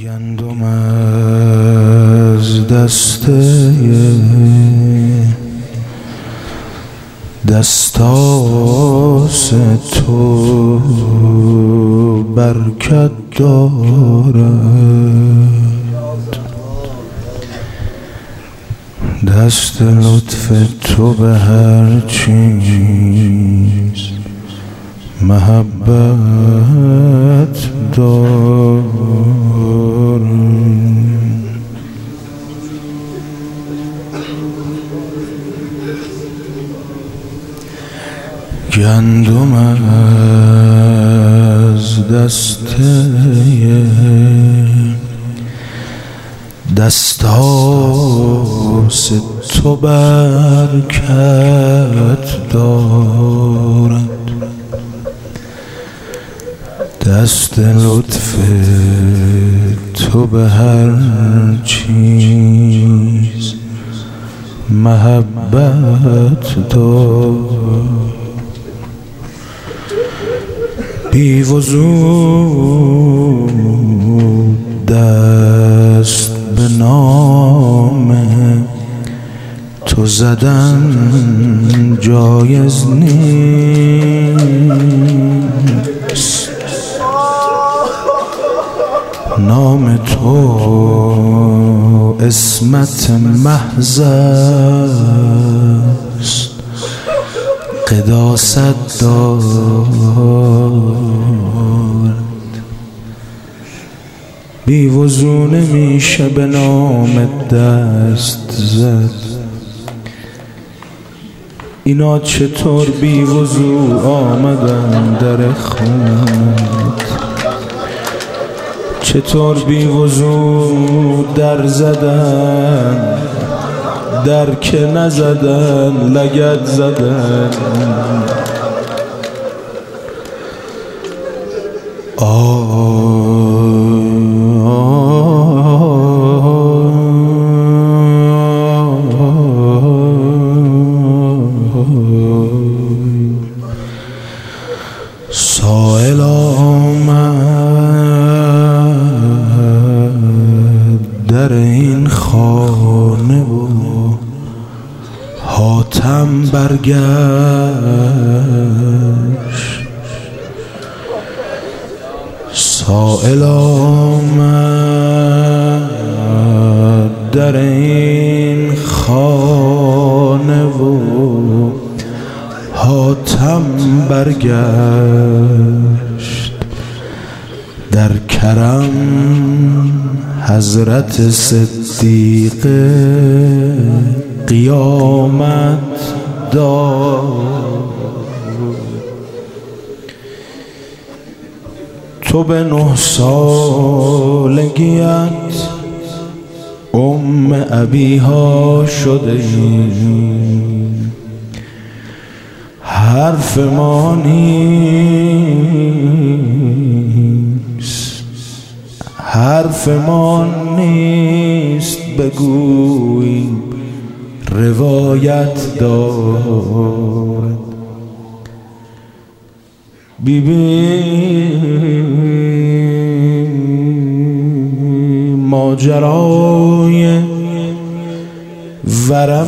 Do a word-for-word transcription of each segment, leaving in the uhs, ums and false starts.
گندم از دسته دستاس تو برکت دارد، دست لطف تو به هر چیز محبت دارد. گندم از دسته دستاس تو برکت دارد، دست لطف تو به هر چیز محبت دارد. بی وضو دست به نام تو زدن جایز نیست، نام تو عصمت محض است، قداست دارد. بی وضو نمیشه به نام دست زد، اینا چطور بی وضو آمدن در خونت، چطور بی وضو در زدن، در که نزدن لگد زدن. سائل آمد در این خانه و حاتم برگشت، سائل آمد در این خانه و حاتم برگشت، در کرم حضرت صدیق قیامت داد. تو به نه سالگیت ام ابیها شده ای، حرف ما نیست، حرف ما نیست بگوی روایت دارد. بی بی ماجرای ورم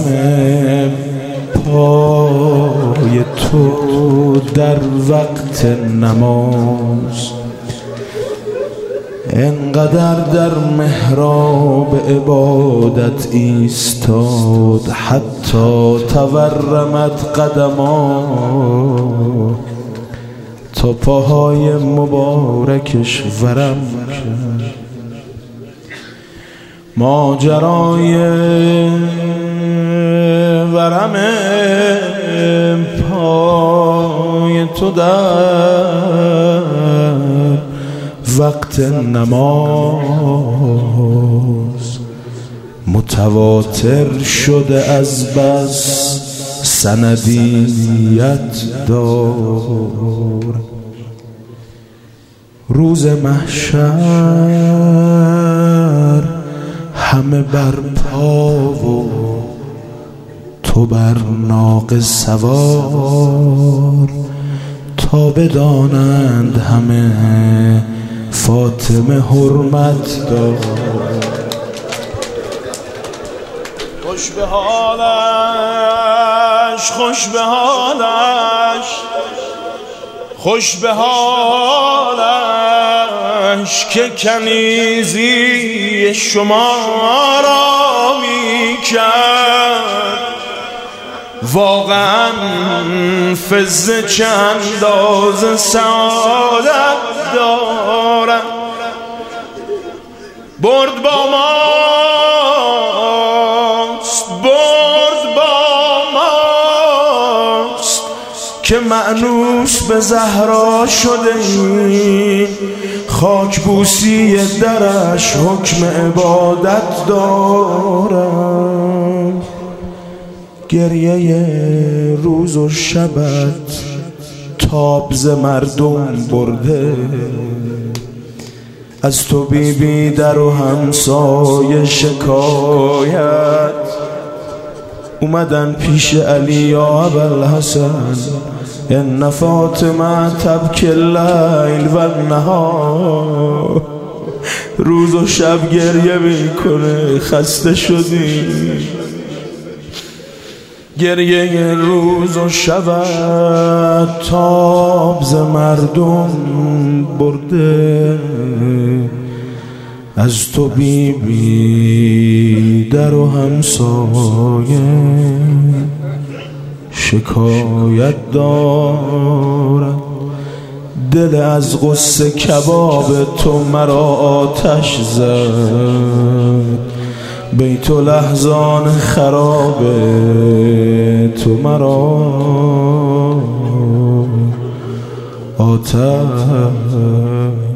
پای تو در وقت نماز، انقدر در محراب عبادت ایستاد حتی تورمت قدما، تا پاهای مبارکش ورم کرد. ماجرای ورم پای تو در وقت نماز متواتر شده از بس سندیت دار. روز محشر همه برپا و تو بر ناقه سوار، تا بدانند همه فاطمه حرمت دار. خوش به حالش، خوش به حالش، خوش به حالش که کنیزی شما را می کرد. واقعا فزه چه اندازه سعادت دارد. برد با ماست، برد با ماست که مأنوس به زهرا شده ایم. خاک بوسی درش حکم عبادت دارم. گریه روز و شبت تاب ز مردم برده. از تو بی بی در و همسایه شکایت اومدن پیش علی یا ابوالحسن. ان فاطمه تبکی اللیل و النهار. روز و شب گریه میکنه، خسته شدیم. گریه روز و شب تاب ز مردم برده. از تو بی بی در و همسایه شکایت دارد. دل از غصه کباب تو مرا آتش زد. بیت الاحزان خراب تو مرا آتش